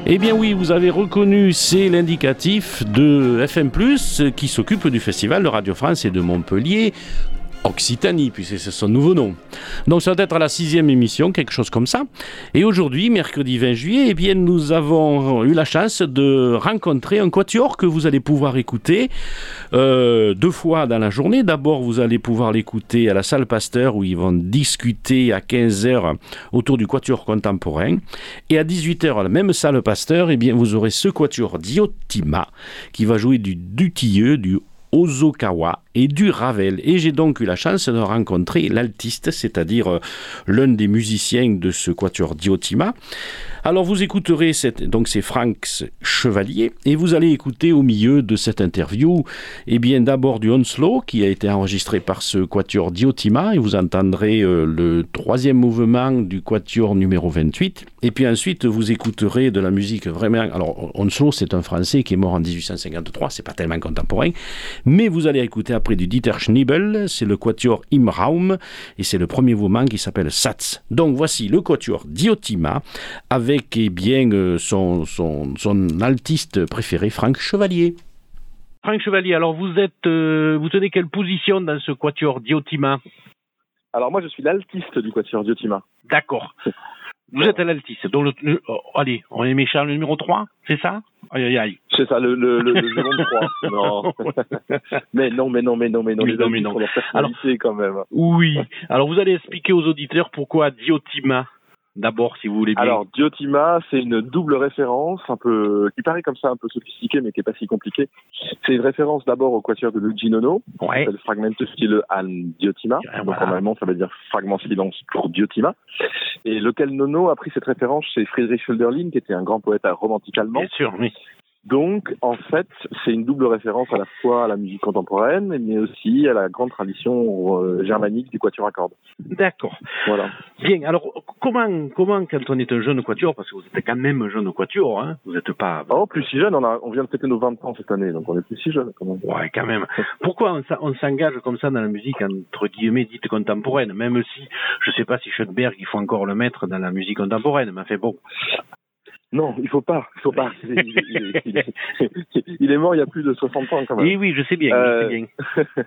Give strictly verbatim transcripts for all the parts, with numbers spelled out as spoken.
Eh bien oui, vous avez reconnu, c'est l'indicatif de F M plus, qui s'occupe du Festival de Radio France et de Montpellier, Occitanie, puisque c'est son nouveau nom. Donc ça doit être la sixième émission, quelque chose comme ça. Et aujourd'hui, mercredi vingt juillet, eh bien, nous avons eu la chance de rencontrer un quatuor que vous allez pouvoir écouter euh, deux fois dans la journée. D'abord, vous allez pouvoir l'écouter à la salle Pasteur, où ils vont discuter à quinze heures autour du quatuor contemporain. Et à dix-huit heures, à la même salle Pasteur, eh bien, vous aurez ce quatuor Diotima, qui va jouer du Dutilleux, du Hosokawa et du Ravel. Et j'ai donc eu la chance de rencontrer l'altiste, c'est-à-dire euh, l'un des musiciens de ce quatuor Diotima. Alors vous écouterez, cette, donc c'est Franck Chevalier, et vous allez écouter au milieu de cette interview, eh bien d'abord du Onslow, qui a été enregistré par ce quatuor Diotima, et vous entendrez euh, le troisième mouvement du quatuor numéro vingt-huit, et puis ensuite vous écouterez de la musique vraiment... Alors Onslow, c'est un Français qui est mort en dix-huit cent cinquante-trois, c'est pas tellement contemporain, mais vous allez écouter après du Dieter Schnibel, c'est le quatuor Im Raum, et c'est le premier mouvement qui s'appelle Satz. Donc voici le quatuor Diotima, avec eh bien, son, son, son altiste préféré, Franck Chevalier. Franck Chevalier, alors vous êtes, euh, vous tenez quelle position dans ce quatuor Diotima ? Alors moi je suis l'altiste du quatuor Diotima. D'accord. Vous êtes à l'altiste. Donc, le, le, oh, allez, on est méchant, le numéro trois, c'est ça ? Aïe, aïe, aïe. C'est ça, le, le, le, le numéro trois. Non. mais non, mais non, mais non, mais non. Oui, les non, mais non. Ont leur personnalité quand même. Oui. Alors, vous allez expliquer aux auditeurs pourquoi Diotima, d'abord, si vous voulez bien. Alors, Diotima, c'est une double référence, un peu, qui paraît comme ça un peu sophistiquée, mais qui est pas si compliquée. C'est une référence d'abord au quatuor de Luigi Nono, ouais. C'est le Fragmentus Stille an Diotima. Ouais, donc voilà. en allemand, ça veut dire fragment silence pour Diotima. Et lequel Nono a pris cette référence chez Friedrich Hölderlin, qui était un grand poète romantique allemand. Bien sûr, oui. Donc, en fait, c'est une double référence à la fois à la musique contemporaine, mais aussi à la grande tradition euh, germanique du quatuor à cordes. D'accord. Voilà. Bien, alors, comment, comment, quand on est un jeune quatuor, parce que vous êtes quand même un jeune quatuor, hein, vous n'êtes pas... Oh, plus si jeune, on, a, on vient de fêter nos vingt ans cette année, donc on est plus si jeune, quand même. Ouais, quand même. Pourquoi on, on s'engage comme ça dans la musique, entre guillemets, dite contemporaine, même si, je sais pas si Schoenberg, il faut encore le mettre dans la musique contemporaine, mais fait bon... Non, il faut pas, il faut pas. Il est, il, est, il, est, il est mort il y a plus de soixante ans quand même. Oui, oui, je sais bien, euh, je sais bien.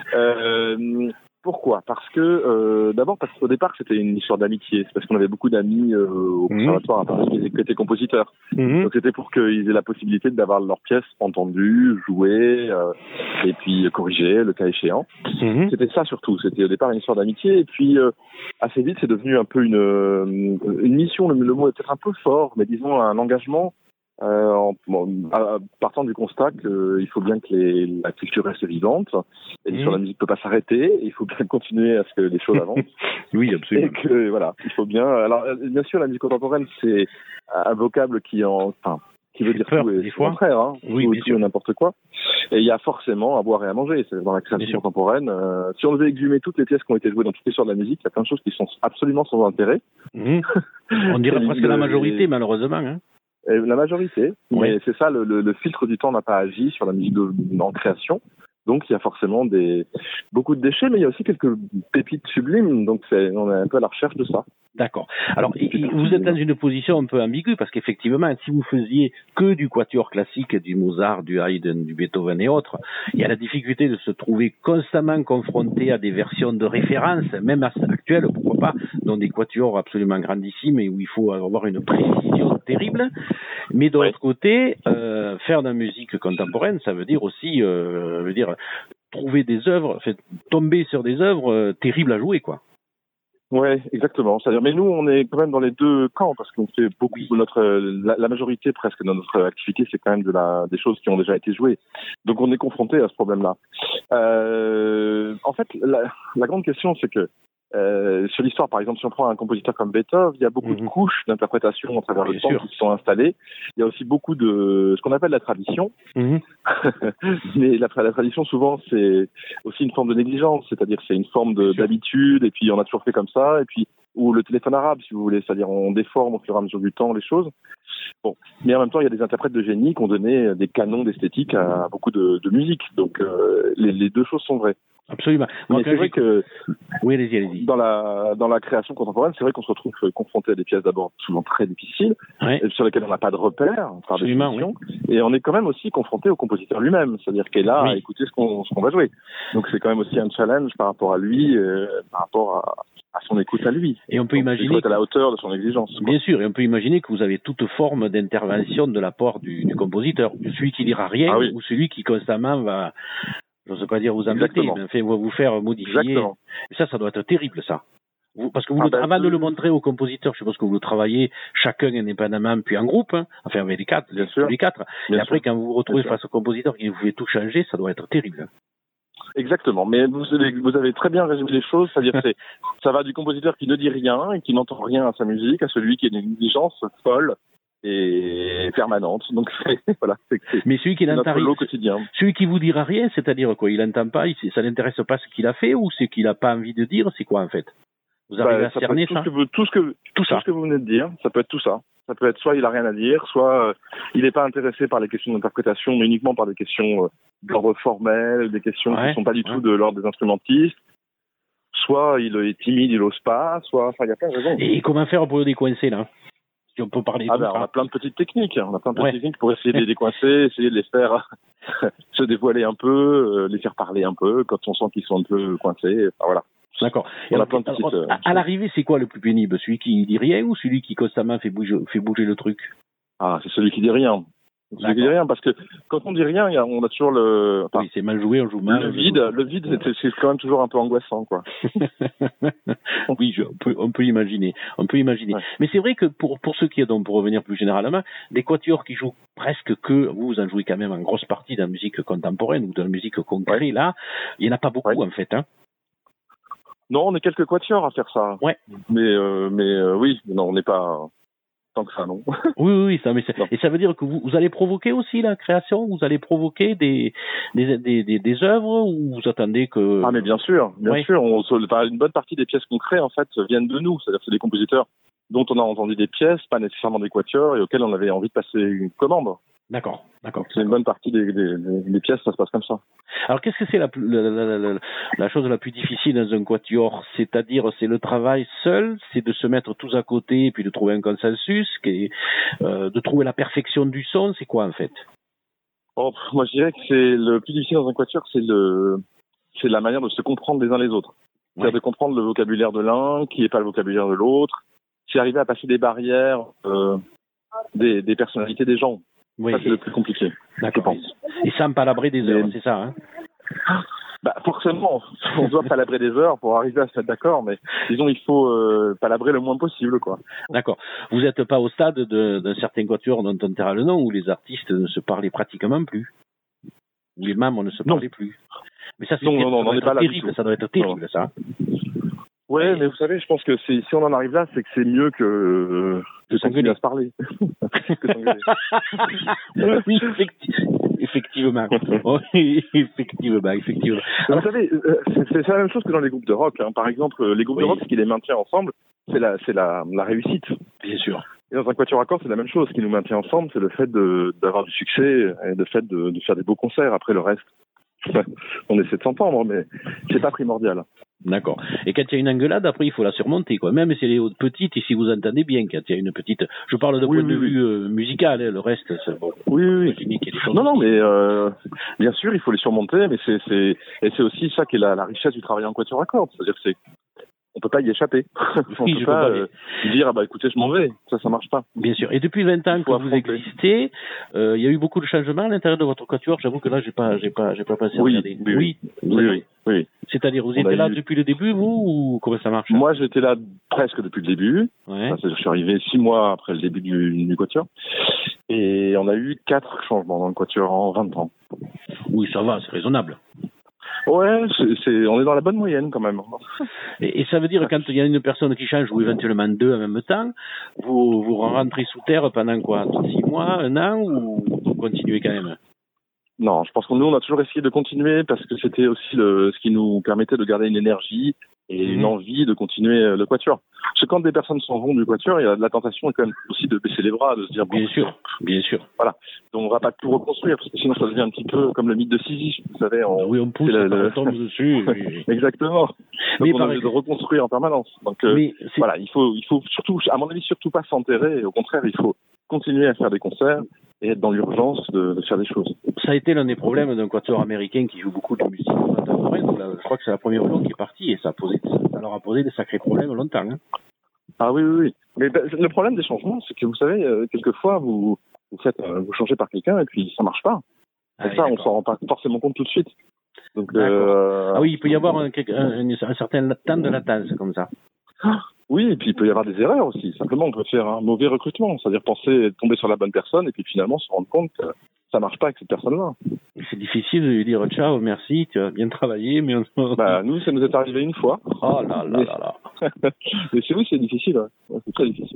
euh, pourquoi ? Parce que, euh, d'abord parce qu'au départ c'était une histoire d'amitié. C'est parce qu'on avait beaucoup d'amis euh, au conservatoire à Paris qui étaient compositeurs. Mmh. Donc c'était pour qu'ils aient la possibilité d'avoir leurs pièces entendues, jouées, euh, et puis corrigées, le cas échéant. Mmh. C'était ça surtout. C'était au départ une histoire d'amitié. Et puis euh, assez vite c'est devenu un peu une, une mission. Le, le mot est peut-être un peu fort, mais disons un engagement. Euh, en, en, en partant du constat qu'il faut bien que les, la culture reste vivante, et mmh. la musique ne peut pas s'arrêter, et il faut bien continuer à ce que les choses avancent. Oui, absolument. Et que voilà, il faut bien. Alors, bien sûr, la musique contemporaine, c'est un vocable qui en, enfin, qui veut dire peur, tout et le contraire, hein, oui, tout, tout n'importe quoi. Et il y a forcément à boire et à manger. C'est dans la création contemporaine. Euh, si on devait exhumer toutes les pièces qui ont été jouées dans toute l'histoire de la musique, il y a plein de choses qui sont absolument sans intérêt. Mmh. On dirait presque la majorité, les... malheureusement. Hein. Et la majorité, oui. mais c'est ça, le, le, le filtre du temps n'a pas agi sur la musique de, en création. Donc il y a forcément des beaucoup de déchets, mais il y a aussi quelques pépites sublimes. Donc c'est, on est un peu à la recherche de ça. D'accord. Alors, vous êtes dans une position un peu ambiguë, parce qu'effectivement, si vous faisiez que du quatuor classique, du Mozart, du Haydn, du Beethoven et autres, il y a la difficulté de se trouver constamment confronté à des versions de référence, même actuelles, pourquoi pas, dans des quatuors absolument grandissimes et où il faut avoir une précision terrible. Mais de l'autre oui. côté, euh, faire de la musique contemporaine, ça veut dire aussi, euh, veut dire trouver des œuvres, fait, tomber sur des œuvres euh, terribles à jouer, quoi. Ouais, exactement. C'est-à-dire, mais nous, on est quand même dans les deux camps parce qu'on fait beaucoup. Notre la, la majorité presque de notre activité, c'est quand même de la des choses qui ont déjà été jouées. Donc, on est confronté à ce problème-là. Euh, en fait, la, la grande question, c'est que euh, sur l'histoire, par exemple, si on prend un compositeur comme Beethoven, il y a beaucoup mmh. de couches d'interprétation à travers Bien le temps sûr. qui se sont installées. Il y a aussi beaucoup de ce qu'on appelle la tradition. Mmh. Mais la, la tradition, souvent, c'est aussi une forme de négligence, c'est-à-dire que c'est une forme de, d'habitude, et puis on a toujours fait comme ça, et puis ou le téléphone arabe, si vous voulez, c'est-à-dire on déforme au fur et à mesure du temps les choses. Bon, mais en même temps, il y a des interprètes de génie qui ont donné des canons d'esthétique à beaucoup de, de musique, donc euh, les, les deux choses sont vraies. Absolument. Moi, mais c'est vrai que oui, allez-y, allez-y. Dans la dans la création contemporaine, c'est vrai qu'on se retrouve confronté à des pièces d'abord souvent très difficiles, ouais. sur lesquelles on n'a pas de repères, par Absolument, définition, oui. et on est quand même aussi confronté au compositeur lui-même, c'est-à-dire qu'il est là oui. à écouter ce qu'on ce qu'on va jouer. Donc c'est quand même aussi un challenge par rapport à lui, euh, par rapport à à son écoute à lui. Et on peut Donc, imaginer... Il faut être à la hauteur de son exigence. Quoi. Bien sûr, et on peut imaginer que vous avez toute forme d'intervention de la part du, du compositeur, celui qui dira rien ah, oui. ou celui qui constamment va, je ne sais pas dire vous embêter, mais enfin, va vous faire modifier. Exactement. Et ça, ça doit être terrible, ça. Vous, parce que vous, ah, le, ben, avant euh... de le montrer au compositeur, je suppose que vous le travaillez chacun indépendamment, puis en groupe, hein, enfin avec les quatre, bien tous sûr. les quatre. Bien et après, sûr. quand vous vous retrouvez bien face sûr. Au compositeur qui vous fait tout changer, ça doit être terrible. Exactement, mais vous avez, vous avez très bien résumé les choses, c'est-à-dire que c'est, ça va du compositeur qui ne dit rien et qui n'entend rien à sa musique, à celui qui a une exigence folle et permanente. Donc c'est, voilà, c'est, c'est mais celui qui notre lot quotidien. Celui qui vous dira rien, c'est-à-dire quoi, il n'entend pas, il, ça n'intéresse pas ce qu'il a fait ou c'est qu'il n'a pas envie de dire, c'est quoi en fait? Vous arrivez bah, à ça cerner tout ça ce que vous, tout ce que tout, tout ça. ce que vous venez de dire, ça peut être tout ça. Ça peut être soit il a rien à dire, soit euh, il n'est pas intéressé par les questions d'interprétation, mais uniquement par des questions euh, d'ordre formel, des questions ouais, qui ne sont pas du ouais. tout de l'ordre des instrumentistes. Soit il est timide, il n'ose pas, soit, enfin, il y a plein de raisons. Et comment faire pour le décoincer là? Si on peut parler. Ah ben, on a plein de petites techniques. On a plein de petites ouais. techniques pour essayer de les décoincer, essayer de les faire se dévoiler un peu, euh, les faire parler un peu quand on sent qu'ils sont un peu coincés. Enfin, voilà. D'accord. On a plein de petites, alors, à, à l'arrivée, c'est quoi le plus pénible? Celui qui dit rien ou celui qui constamment fait bouger, fait bouger le truc? Ah, c'est celui qui dit rien. Celui qui dit rien, parce que quand on dit rien, on a toujours le. Enfin, oui, c'est mal joué, on joue mal. Le vide, joue... le vide, c'est, c'est quand même toujours un peu angoissant, quoi. oui, je, on peut, on peut imaginer, on peut imaginer. Ouais. Mais c'est vrai que pour pour ceux qui, donc pour revenir plus généralement, des quatuors qui jouent presque que, vous, vous en jouez quand même en grosse partie dans la musique contemporaine ou dans la musique concrète, ouais. là, il y en a pas beaucoup ouais. en fait, hein. Non, on est quelques quatuors à faire ça. Ouais. Mais, euh, mais euh, oui, non, on n'est pas tant que ça, non. oui, oui, oui. Ça, mais ça, et ça veut dire que vous, vous allez provoquer aussi la création, vous allez provoquer des, des, des, des, des œuvres ou vous attendez que... Ah, mais bien sûr, bien ouais. sûr. On, une bonne partie des pièces qu'on crée, en fait, viennent de nous. C'est-à-dire que c'est des compositeurs dont on a entendu des pièces, pas nécessairement des quatuors, et auxquels on avait envie de passer une commande. D'accord, d'accord. C'est une bonne partie des, des, des pièces, ça se passe comme ça. Alors, qu'est-ce que c'est la, la, la, la, la chose la plus difficile dans un quatuor? C'est-à-dire, c'est le travail seul, c'est de se mettre tous à côté et puis de trouver un consensus, qui est, euh, de trouver la perfection du son, c'est quoi en fait? Oh, moi, je dirais que c'est le plus difficile dans un quatuor, c'est le, c'est la manière de se comprendre les uns les autres. C'est-à-dire ouais. de comprendre le vocabulaire de l'un, qui n'est pas le vocabulaire de l'autre, c'est arriver à passer des barrières, euh, des, des personnalités des gens. Oui, ça, c'est et... le plus compliqué. D'accord. Et sans palabrer des heures, mais... c'est ça, hein? Bah, forcément, on doit palabrer des heures pour arriver à se mettre d'accord, mais disons, il faut euh, palabrer le moins possible, quoi. D'accord. Vous n'êtes pas au stade de, d'un certain quatuor dont on taira le nom, où les artistes ne se parlaient pratiquement plus. Où les membres ne se parlaient non. plus. Mais ça, c'est non, non, non, on n'est pas là terrible, ça doit être terrible, non. ça. Ouais, mais vous savez, je pense que c'est, si on en arrive là, c'est que c'est mieux que, euh, que continuer à se parler. oui, effectivement. Effectivement. Oui, effectivement, effectivement. Alors, vous savez, c'est, c'est la même chose que dans les groupes de rock. Hein. Par exemple, les groupes oui. de rock, ce qui les maintient ensemble, c'est la, c'est la, la réussite. Bien sûr. Et dans un quatuor à cordes, c'est la même chose. Ce qui nous maintient ensemble, c'est le fait de, d'avoir du succès et le fait de, de faire des beaux concerts. Après, le reste, on essaie de s'entendre, mais c'est pas primordial. D'accord. Et quand il y a une engueulade, après, il faut la surmonter, quoi. Même si elle est petite et si vous entendez bien, quand il y a une petite... Je parle d'un oui, point oui, de oui. vue euh, musical, hein, le reste, c'est bon. Oui, oui, oui. Non, non, mais euh, bien sûr, il faut les surmonter, mais c'est, c'est... Et c'est aussi ça qui est la, la richesse du travail en quatuor à cordes. C'est-à-dire que c'est... On peut pas y échapper. On oui, peut pas euh, dire, ah bah écoutez, je m'en vais. Ça, ça marche pas. Bien sûr. Et depuis vingt ans que vous affronter. existez, il euh, y a eu beaucoup de changements à l'intérieur de votre quatuor. J'avoue que là, j'ai pas, j'ai pas, j'ai pas passé oui, à regarder. Oui, oui, oui, oui, oui. C'est-à-dire, vous On étiez là eu... depuis le début, vous, ou comment ça marche? Moi, j'étais là presque depuis le début. Ouais. Enfin, je suis arrivé six mois après le début du, du quatuor. Et on a eu quatre changements dans le quatuor en vingt ans. Oui, ça va, c'est raisonnable. Ouais, c'est, c'est, on est dans la bonne moyenne quand même. Et, et ça veut dire que quand il y a une personne qui change ou éventuellement deux en même temps, vous vous rentrez sous terre pendant quoi, six mois, un an, ou vous continuez quand même? Non, je pense que nous on a toujours essayé de continuer parce que c'était aussi le, ce qui nous permettait de garder une énergie et mmh. une envie de continuer le quatuor. Parce que quand des personnes s'en vont du quatuor, il y a la tentation est quand même aussi de baisser les bras, de se dire bien bon, sûr, bien sûr. Voilà. Donc on va pas tout reconstruire parce que sinon ça devient un petit peu comme le mythe de Sisyphe, vous savez. On, oui, on pousse, le, le... on tombe dessus. Oui. Exactement. Donc mais on a envie de reconstruire en permanence. Donc euh, voilà, il faut, il faut surtout, à mon avis, surtout pas s'enterrer. Au contraire, il faut continuer à faire des concerts et être dans l'urgence de, de faire des choses. Ça a été l'un des problèmes d'un quatuor américain qui joue beaucoup de musique contemporaine. Je crois que c'est la première fois qui est partie et ça, a posé, ça leur a posé des sacrés problèmes longtemps. Hein. Ah oui, oui, oui. Mais ben, le problème des changements, c'est que vous savez, euh, quelquefois, vous, vous faites, euh, vous changez par quelqu'un et puis ça marche pas. Et ah, ça, oui, on s'en rend pas forcément compte tout de suite. Donc, euh... Ah oui, il peut y avoir un, un, un certain temps de latence comme ça. Oui, et puis il peut y avoir des erreurs aussi. Simplement, on peut faire un mauvais recrutement, c'est-à-dire penser tomber sur la bonne personne et puis finalement se rendre compte que ça marche pas avec cette personne-là. C'est difficile de lui dire ciao, merci, tu as bien travaillé, mais on... bah nous, ça nous est arrivé une fois. Oh là là mais... là là. mais c'est oui, c'est difficile, ouais. Ouais, c'est très difficile.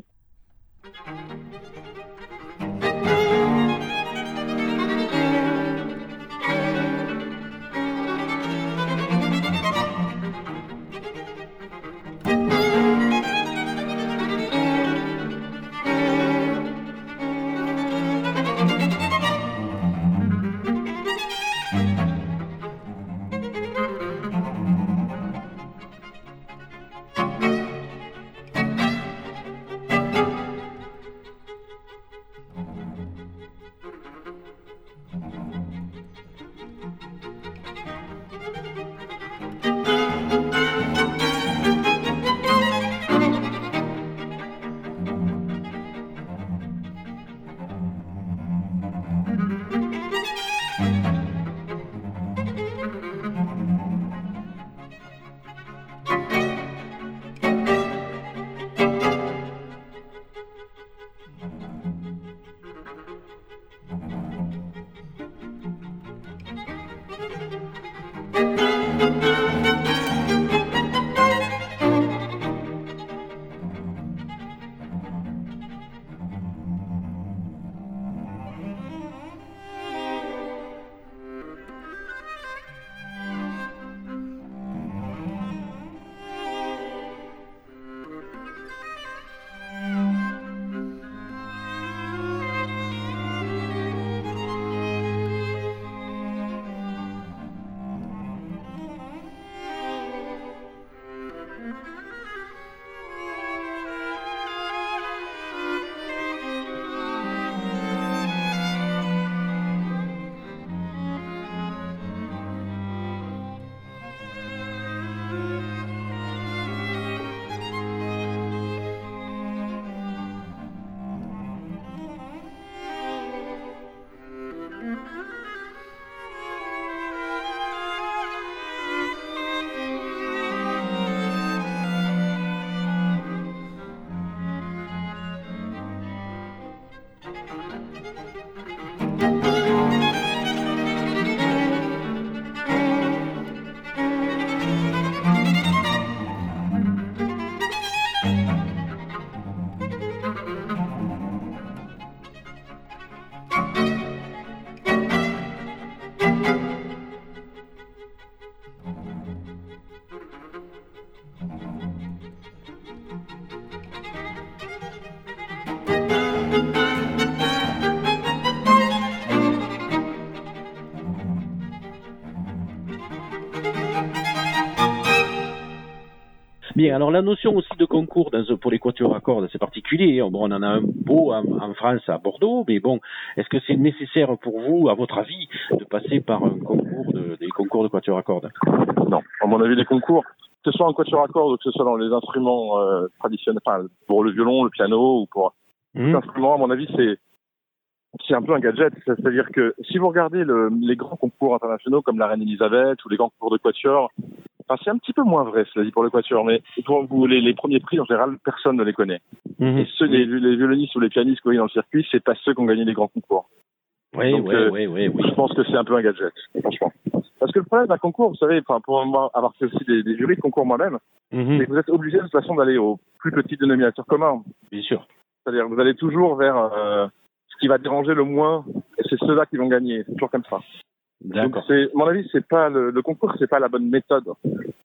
Bien, alors la notion aussi de concours dans, pour les quatuors à cordes, c'est particulier. Bon, on en a un beau en, en France, à Bordeaux, mais bon, est-ce que c'est nécessaire pour vous, à votre avis, de passer par un concours de, des concours de quatuors à cordes? Non, à mon avis, les concours, que ce soit en quatuor à cordes ou que ce soit dans les instruments euh, traditionnels, enfin, pour le violon, le piano ou pour mmh. l'instrument, à mon avis, c'est c'est un peu un gadget. C'est-à-dire que si vous regardez le, les grands concours internationaux comme la Reine Elisabeth ou les grands concours de quatuor, enfin, c'est un petit peu moins vrai, cela dit, pour le quatuor, mais pour vous, les, les premiers prix, en général, personne ne les connaît. Mmh. Et ceux, les, les violonistes ou les pianistes que vous voyez dans le circuit, c'est pas ceux qui ont gagné les grands concours. Oui, Donc, oui, euh, oui, oui, oui. Je pense que c'est un peu un gadget, franchement. Parce que le problème d'un concours, vous savez, enfin, pour moi, avoir fait aussi des, des jurys de concours moi-même, mmh. c'est que vous êtes obligé de toute façon d'aller au plus petit dénominateur commun. Bien sûr. C'est-à-dire que vous allez toujours vers euh, ce qui va déranger le moins, et c'est ceux-là qui vont gagner. C'est toujours comme ça. D'accord. Donc, c'est, à mon avis, c'est pas le, le concours, c'est pas la bonne méthode. Faut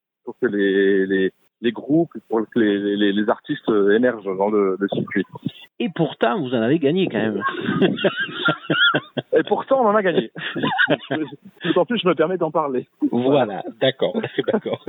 que les, les, les groupes, pour que les, les, les artistes émergent dans le, le circuit. Et pourtant, vous en avez gagné quand même. Et pourtant, on en a gagné. D'autant plus, je me permets d'en parler. Voilà, d'accord, d'accord.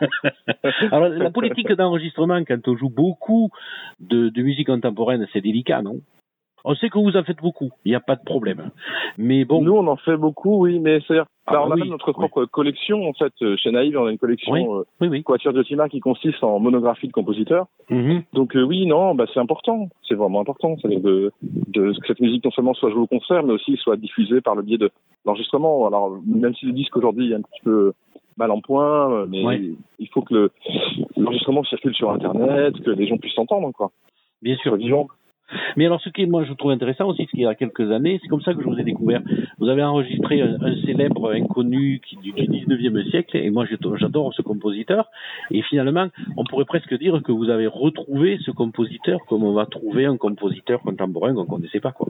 Alors, la politique d'enregistrement, quand on joue beaucoup de, de musique contemporaine, c'est délicat, non? On sait que vous en faites beaucoup, il n'y a pas de problème. Mais bon. Nous, on en fait beaucoup, oui, mais c'est-à-dire, ah, bah, on a oui, même notre oui. propre collection, en fait, chez Naïve, on a une collection oui, euh, oui, oui. Quatuor Diotima qui consiste en monographie de compositeurs. Mm-hmm. Donc euh, oui, non, bah, c'est important, c'est vraiment important, c'est-à-dire de, de que cette musique non seulement soit jouée au concert, mais aussi soit diffusée par le biais de l'enregistrement. Alors, même si le disque aujourd'hui est un petit peu mal en point, mais oui. il faut que le, l'enregistrement circule sur Internet, que les gens puissent s'entendre, quoi. Bien sûr. Vivant. Mais alors, ce qui, moi, je trouve intéressant aussi, ce qu'il y a quelques années, c'est comme ça que je vous ai découvert. Vous avez enregistré un, un célèbre inconnu qui, du, du dix-neuvième siècle, et moi, j'adore ce compositeur. Et finalement, on pourrait presque dire que vous avez retrouvé ce compositeur comme on va trouver un compositeur contemporain qu'on ne connaissait pas, quoi.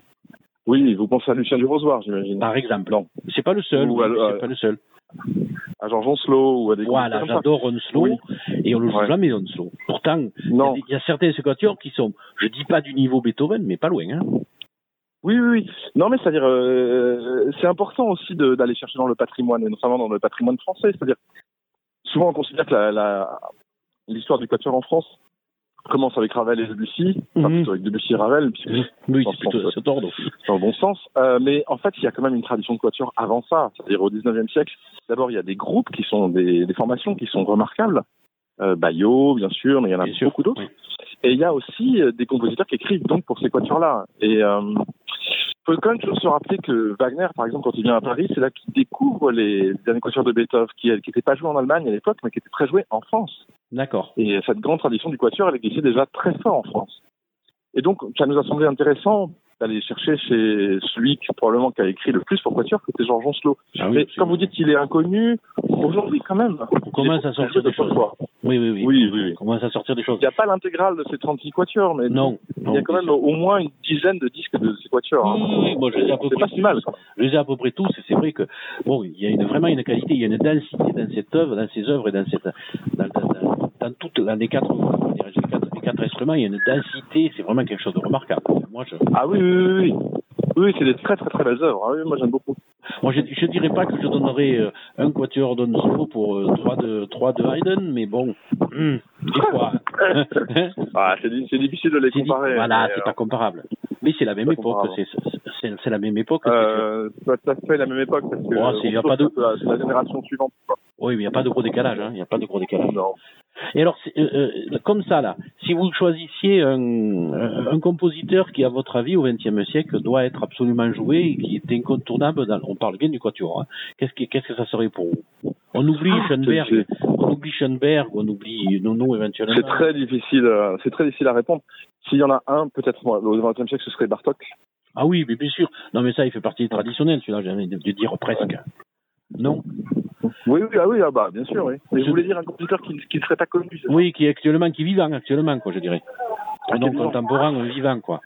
Oui, vous pensez à Lucien du Rosoir, j'imagine. Par exemple. Non. C'est pas le seul. Ou oui, à, c'est euh, pas le seul. À Georges Onslow ou à des Voilà, j'adore Onslow, oui. Et on le joue ouais. jamais Onslow. Pourtant, il y, y a certains quatuors qui sont, je dis pas du niveau Beethoven, mais pas loin, hein. Oui, oui, oui. Non, mais c'est-à-dire, euh, c'est important aussi de, d'aller chercher dans le patrimoine, et notamment dans le patrimoine français. C'est-à-dire, souvent on considère que la, la, l'histoire du quatuor en France commence avec Ravel et Debussy, enfin mm-hmm. plutôt avec Debussy et Ravel, puisque oui, c'est plutôt c'est ordre. Dans le bon sens. Euh, mais en fait, il y a quand même une tradition de quatuor avant ça, c'est-à-dire au dix-neuvième siècle. D'abord, il y a des groupes qui sont des, des formations qui sont remarquables. Euh, Baillot, bien sûr, mais il y en a bien beaucoup sûr. d'autres. Oui. Et il y a aussi euh, des compositeurs qui écrivent donc pour ces quatuors-là. Et euh, il faut quand même toujours se rappeler que Wagner, par exemple, quand il vient à Paris, c'est là qu'il découvre les derniers quatuors de Beethoven, qui n'étaient pas joués en Allemagne à l'époque, mais qui étaient très joués en France. D'accord. Et cette grande tradition du quatuor, elle existait déjà très fort en France. Et donc, ça nous a semblé intéressant d'aller chercher chez celui qui probablement qui a écrit le plus pour quatuor, qui était Georges Onslow. Ah oui, mais quand vous dites qu'il est inconnu, aujourd'hui quand même, on commence à sortir des choses. Oui, oui, oui. oui, oui, oui. On commence à sortir des choses. Il n'y a pas l'intégrale de ces trente-six quatuors, mais non, il y a quand même au moins une dizaine de disques de ces quatuors. Hein. Oui, oui, bon, je les ai à peu c'est près pas si mal. Quoi. Je les ai à peu près tous, et c'est vrai que bon, il y a une, vraiment une qualité, il y a une densité dans cette œuvre, dans ces œuvres et dans cette, dans, dans, dans, dans toutes dans les quatre, les quatre, les quatre instruments, il y a une densité, c'est vraiment quelque chose de remarquable. Moi, je... Ah oui, oui, oui, oui. Oui, c'est des très très très belles œuvres. Ah oui, moi j'aime beaucoup. Moi, je ne dirais pas que je donnerais euh, un quatuor d'Onslow pour euh, trois de trois de Haydn, mais bon, hum, des fois. ah, c'est, c'est difficile de les c'est comparer. Dit, voilà, c'est euh... pas comparable. Mais c'est la même c'est époque. C'est, c'est, c'est la même époque. Euh, c'est tout à fait la même époque parce que bon, c'est, y a pas de... c'est la génération suivante. Quoi. Oui, mais il n'y a pas de gros décalage. Hein. Il n'y a pas de gros décalage. Non. Et alors, c'est, euh, euh, comme ça, là, si vous choisissiez un, un compositeur qui, à votre avis, au vingtième siècle, doit être absolument joué et qui est incontournable, dans, on parle bien du quatuor, hein, qu'est-ce, que, qu'est-ce que ça serait pour vous? On oublie ah, Schoenberg, c'est, c'est... on oublie Schoenberg, on oublie Nono éventuellement. C'est très difficile, euh, c'est très difficile à répondre. S'il y en a un, peut-être au vingtième siècle, ce serait Bartók. Ah oui, mais bien sûr. Non, mais ça, il fait partie des traditionnels, celui-là, j'ai envie de, de dire presque. Non. Oui, oui, ah oui, ah bah, bien sûr, oui. Mais je voulais dire un compositeur qui ne serait pas connu. Oui, qui est actuellement, qui est vivant actuellement, quoi, je dirais. Un nom contemporain, un vivant, quoi.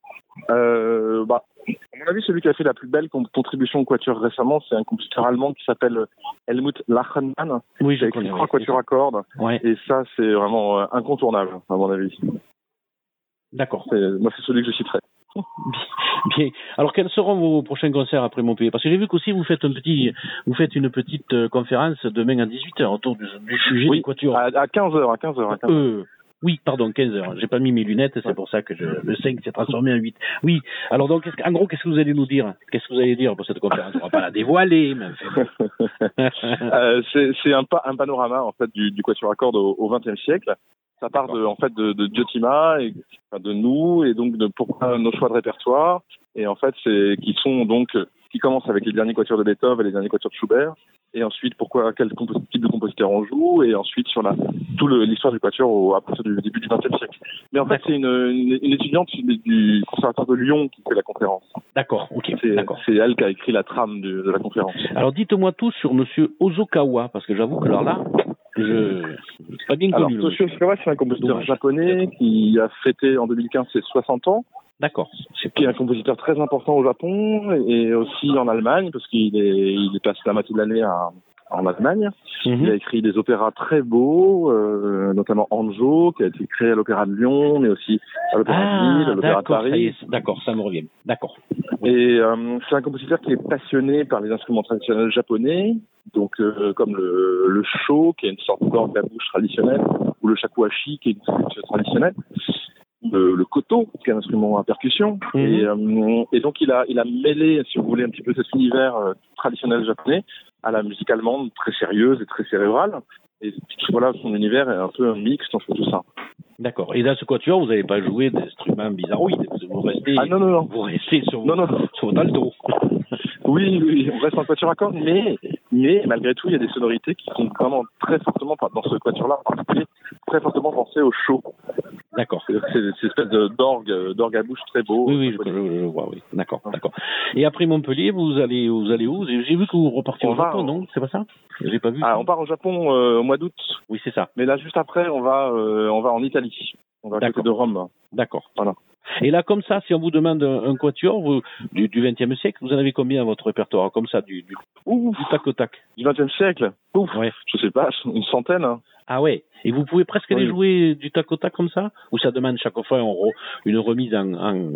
Euh, bah, à mon avis, celui qui a fait la plus belle contribution au quatuor récemment, c'est un compositeur allemand qui s'appelle Helmut Lachenmann. Oui, je qui connais. Trois quatuors à cordes. Ouais. Et ça, c'est vraiment euh, incontournable, à mon avis. D'accord. C'est, moi, c'est celui que je citerai. Bien. Alors, quels seront vos prochains concerts après Montpellier? Parce que j'ai vu qu'aussi vous faites un petit, vous faites une petite euh, conférence demain à dix-huit heures autour du, du sujet oui, des quatuors. À, à quinze heures, à quinze heures, à quinze heures. Euh, oui, pardon, quinze heures. J'ai pas mis mes lunettes, c'est ouais. pour ça que je, le cinq s'est transformé en huit. Oui. Alors donc, qu'est-ce, en gros, qu'est-ce que vous allez nous dire? Qu'est-ce que vous allez dire pour cette conférence? On va pas la dévoiler, mais euh, c'est, c'est un, pa- un panorama en fait du, du quatuor à cordes au vingtième siècle. Ça part de, en fait, de, de Diotima et enfin, de nous et donc de pourquoi nos choix de répertoire. Et en fait, c'est qui sont donc qui commencent avec les derniers quatuors de Beethoven et les derniers quatuors de Schubert. Et ensuite, pourquoi quel compos- type de compositeur on joue. Et ensuite sur la tout le, l'histoire du quatuor au, à partir du début du vingtième siècle. Mais en fait, c'est une, une, une étudiante du conservatoire de Lyon qui fait la conférence. D'accord. Ok. C'est, D'accord. c'est elle qui a écrit la trame de, de la conférence. Alors, dites-moi tout sur Monsieur Ozokawa, parce que j'avoue que alors là. Je c'est pas bien connu. Alors, Toshio Ozokawa, c'est un compositeur Dommage. japonais qui a fêté en deux mille quinze ses soixante ans. D'accord. C'est qui est un compositeur très important au Japon et aussi en Allemagne parce qu'il est il est passé la moitié de l'année à, en Allemagne. Mm-hmm. Il a écrit des opéras très beaux, euh, notamment Anjo, qui a été créé à l'Opéra de Lyon, mais aussi à l'Opéra ah, de Lille, à l'Opéra de Paris. Ça y est, d'accord, ça me revient. D'accord. Et euh, c'est un compositeur qui est passionné par les instruments traditionnels japonais, donc euh, comme le, le sho, qui est une sorte d'orgue à bouche traditionnelle, ou le shakuhachi, qui est une flûte traditionnelle. Le, le koto, qui est un instrument à percussion, mmh. et, euh, et donc il a, il a mêlé, si vous voulez, un petit peu cet univers euh, traditionnel japonais à la musique allemande très sérieuse et très cérébrale. Et voilà, son univers est un peu un mix entre tout ça. D'accord. Et dans ce quatuor, vous n'avez pas joué d'instruments bizarroïdes, vous restez, ah non non non, vous restez sur, non, non. sur votre alto. Oui, oui, on reste en quatuor à cordes, mais, mais malgré tout, il y a des sonorités qui sont vraiment très fortement, dans ce quatuor-là en particulier, très fortement pensées au sho. D'accord. C'est, c'est une espèce de, d'orgue, d'orgue à bouche très beau. Oui, oui, je, je, je vois, oui. D'accord, d'accord. Et après Montpellier, vous allez, vous allez où? J'ai vu que vous repartiez on au va, Japon, non? C'est pas ça? J'ai pas vu. Ah, on part au Japon euh, au mois d'août. Oui, c'est ça. Mais là, juste après, on va, euh, on va en Italie. On va à côté de Rome. D'accord. Voilà. Et là, comme ça, si on vous demande un, un quatuor vous, du, du vingtième siècle, vous en avez combien à votre répertoire? Comme ça, du, du, Ouf, du tac au tac. Du vingtième siècle? Ouf, ouais. Je sais pas, une centaine. Hein. Ah ouais. Et vous pouvez presque oui. les jouer du tac au tac comme ça? Ou ça demande chaque fois une, re, une remise en, en,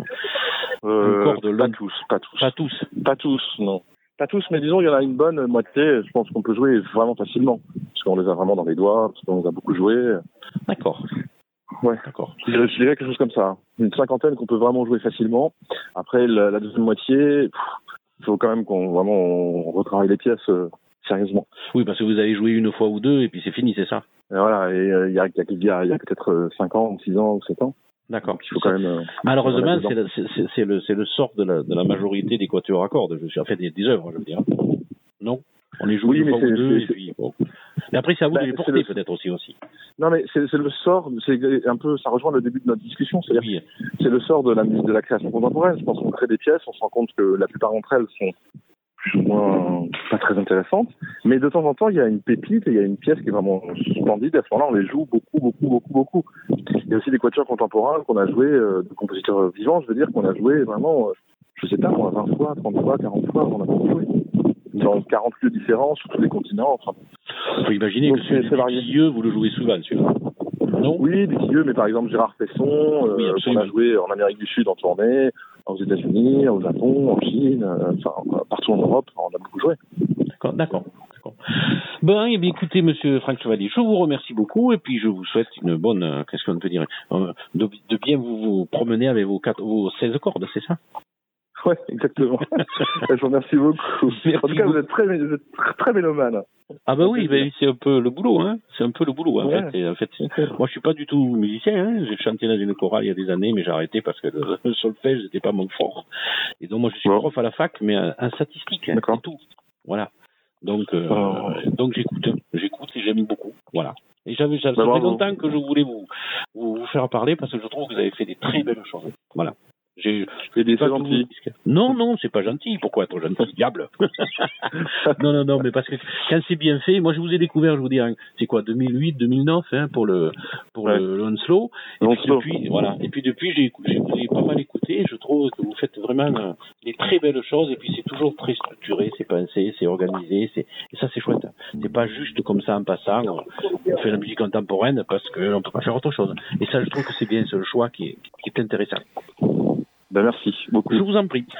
euh, en corde Pas tous, pas tous. Pas tous. Pas tous, non. Pas tous, mais disons, il y en a une bonne moitié, je pense qu'on peut jouer vraiment facilement. Parce qu'on les a vraiment dans les doigts, parce qu'on les a beaucoup joués. D'accord. Ouais, d'accord. Je dirais, je dirais quelque chose comme ça. Une cinquantaine qu'on peut vraiment jouer facilement. Après, la, la deuxième moitié, il faut quand même qu'on vraiment on retravaille les pièces euh, sérieusement. Oui, parce que vous avez joué une fois ou deux et puis c'est fini, c'est ça? Et voilà, et il euh, y a, y a, y a peut-être cinq ans, six ans, ou sept ans. D'accord. Donc, il faut quand même. Euh, Malheureusement, c'est, la, c'est, c'est, c'est, le, c'est le sort de la, de la majorité des quatuors à cordes. Je suis en fait des, des œuvres, je veux dire. Non? On les joue oui, une fois ou deux, et puis bon. Mais après, c'est à vous bah, de les porter, le... peut-être aussi, aussi. Non, mais c'est, c'est le sort, c'est un peu, ça rejoint le début de notre discussion, c'est-à-dire oui. c'est le sort de la musique, de la création contemporaine. Je pense qu'on crée des pièces, on se rend compte que la plupart d'entre elles sont plus ou moins pas très intéressantes, mais de temps en temps, il y a une pépite et il y a une pièce qui est vraiment splendide. À ce moment-là, on les joue beaucoup, beaucoup, beaucoup, beaucoup. Il y a aussi des quatuors contemporains qu'on a joués, euh, de compositeurs vivants, je veux dire, qu'on a joué vraiment, euh, je sais pas, moi, vingt fois, trente fois, quarante fois, on a beaucoup joué. Dans quarante lieux différents sur tous les continents. Enfin. On peut imaginer donc, que c'est Dixilleux, vous le jouez souvent, celui-là. Non? Oui, Dixilleux, mais par exemple Gérard Fesson, euh, oui, qu'on a joué en Amérique du Sud en tournée, aux États-Unis, au Japon, en Chine, euh, enfin partout en Europe, on a beaucoup joué. D'accord, d'accord. d'accord. Ben, eh bien, écoutez, Monsieur Franck Chevalier, je vous remercie beaucoup et puis je vous souhaite une bonne, euh, qu'est-ce qu'on peut dire, euh, de, de bien vous, vous promener avec vos, quatre, vos seize cordes, c'est ça? Ouais, exactement. Je vous remercie beaucoup. Merci en tout cas, beaucoup. Vous êtes très, vous êtes très, très mélomane. Ah bah oui, bah, c'est un peu le boulot, hein. C'est un peu le boulot, en ouais. fait. Et, en fait moi, je suis pas du tout musicien. Hein. J'ai chanté dans une chorale il y a des années, mais j'ai arrêté parce que le, le solfège n'était pas mon fort. Et donc moi, je suis bon. prof à la fac, mais en, en statistique, hein, c'est tout. Voilà. Donc, euh, oh. donc j'écoute, j'écoute et j'aime beaucoup. Voilà. Et j'avais, ça fait longtemps que je voulais vous, vous, vous faire parler parce que je trouve que vous avez fait des très belles choses. Voilà. J'ai, j'ai des gentil. Non, non, c'est pas gentil. Pourquoi être gentil, diable? Non, non, non, mais parce que quand c'est bien fait, moi je vous ai découvert, je vous dis, hein, c'est quoi, deux mille huit, deux mille neuf, hein, pour le pour ouais. le, le Onslow. Et puis depuis, voilà. Et puis depuis, j'ai, j'ai, j'ai pas mal écouté. Je trouve que vous faites vraiment euh, des très belles choses. Et puis c'est toujours très structuré, c'est pensé, c'est organisé, c'est et ça c'est chouette. C'est pas juste comme ça en passant. On fait la musique contemporaine parce que on peut pas faire autre chose. Et ça, je trouve que c'est bien, c'est le choix qui est, qui est intéressant. Ben merci beaucoup. Je vous en prie.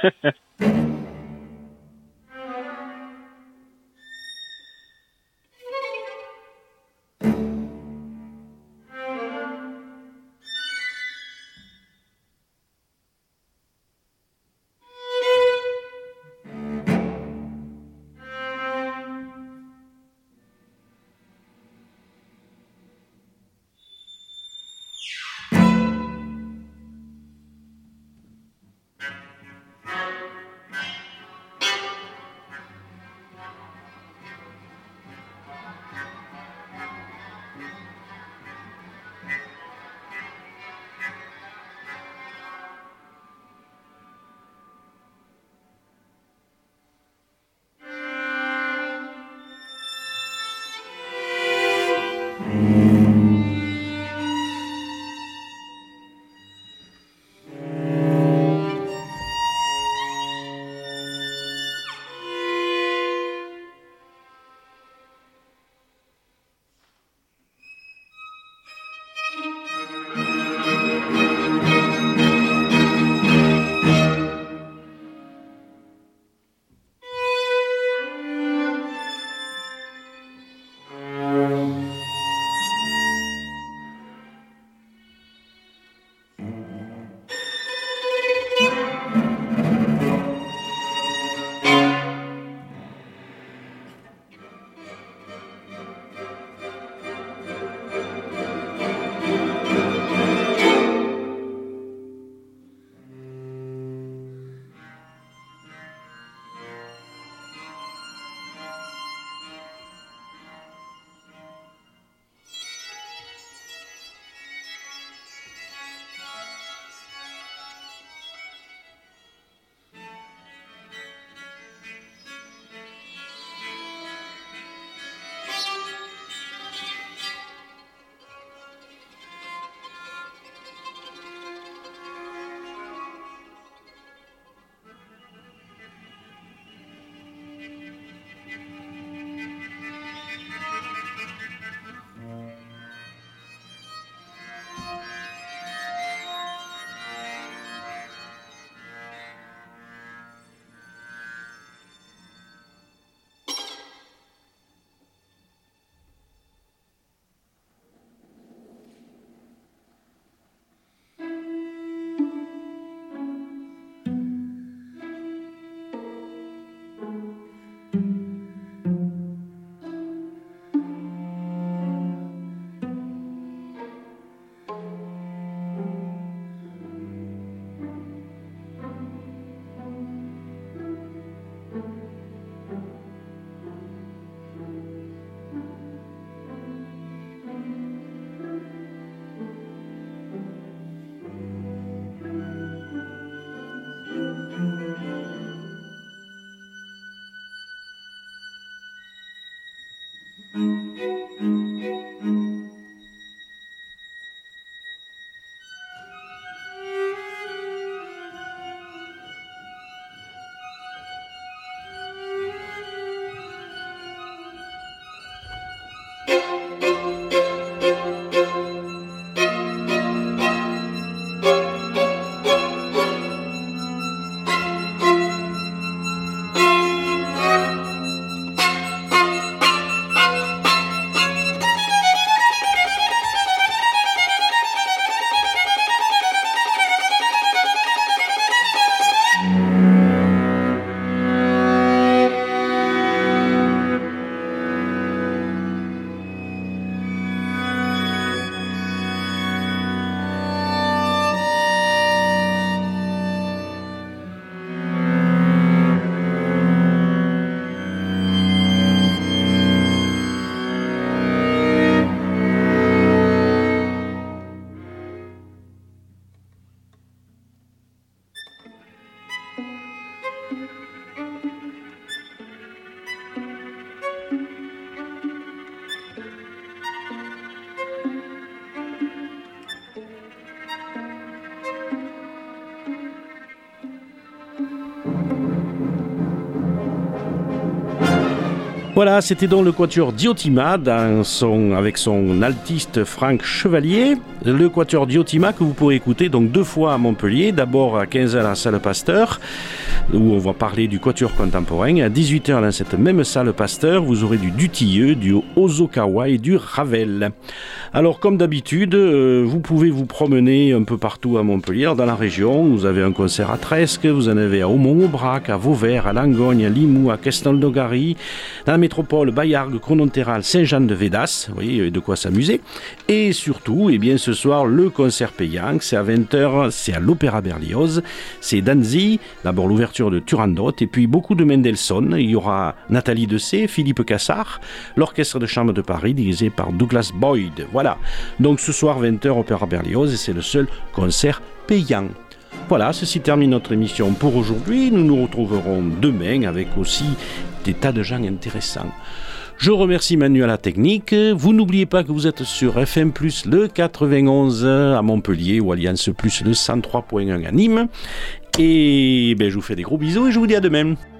Voilà, c'était donc le quatuor Diotima dans son, avec son altiste Franck Chevalier. Le quatuor Diotima que vous pourrez écouter donc deux fois à Montpellier. D'abord à quinze heures à la salle Pasteur, où on va parler du quatuor contemporain. À dix-huit heures dans cette même salle Pasteur, vous aurez du Dutilleux, du Hosokawa et du Ravel. Alors comme d'habitude, euh, vous pouvez vous promener un peu partout à Montpellier. Alors, dans la région, vous avez un concert à Tresques, vous en avez à Aumont-Aubrac, à Vauvert, à Langogne, à Limoux, à Castelnaudary, dans la métropole, Baillargues, Crononterral, Saint-Jean-de-Védas. Vous voyez, de quoi s'amuser. Et surtout, eh bien, ce soir, le concert payant, c'est à vingt heures, c'est à l'Opéra Berlioz. C'est Danzy, d'abord l'ouverture de Turandot, et puis beaucoup de Mendelssohn. Il y aura Nathalie Dessay, Philippe Cassard, l'Orchestre de Chambre de Paris, dirigé par Douglas Boyd. Voilà. Donc ce soir, vingt heures, Opéra Berlioz, et c'est le seul concert payant. Voilà, ceci termine notre émission pour aujourd'hui. Nous nous retrouverons demain avec aussi des tas de gens intéressants. Je remercie Manu à la technique. Vous n'oubliez pas que vous êtes sur F M plus, le quatre-vingt-onze à Montpellier, ou Alliance plus, le cent trois point un à Nîmes. Et ben, je vous fais des gros bisous et je vous dis à demain.